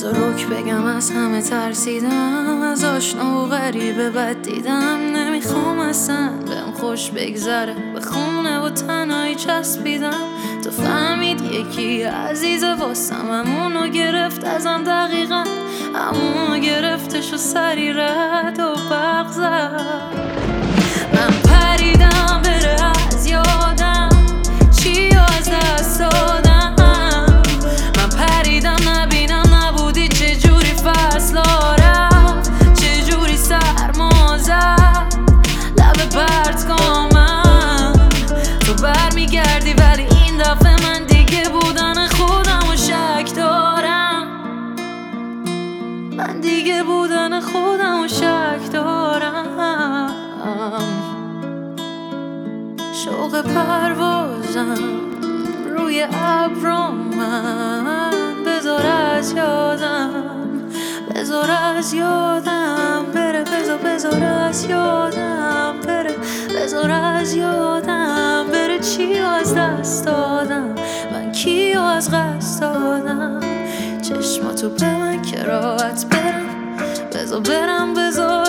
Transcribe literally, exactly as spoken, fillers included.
بذار رک بگم از همه ترسیدم، از آشنا و غریبه بد دیدم. نمیخوام اصلا بهم خوش بگذره، به خونه و تنهایی چسبیدم. تو فهمید یکی عزیزه واسم، همونو گرفت ازم دقیقا، همونو گرفتش و سری رد و برق زد. من پریدم بره از یادم، چی از دست دادم. من پریدم نبینم نبودی، چجوری فصلا رفت، چجوری سرما زد لب پرتگامم. تو برمیگردی ولی این دفعه من دیگه بودن خودم و شک دارم. من دیگه بودن خودم و شک دارم. شوق پروازم روی ابرام، من بذار از یادم، بذار از یادم بره، بذار بذار از یادم بره، بذار از یادم بره. چی از دست دادم من، کیو از قصد دادم. چشماتو به من که راحت برم، بذار برم، بذار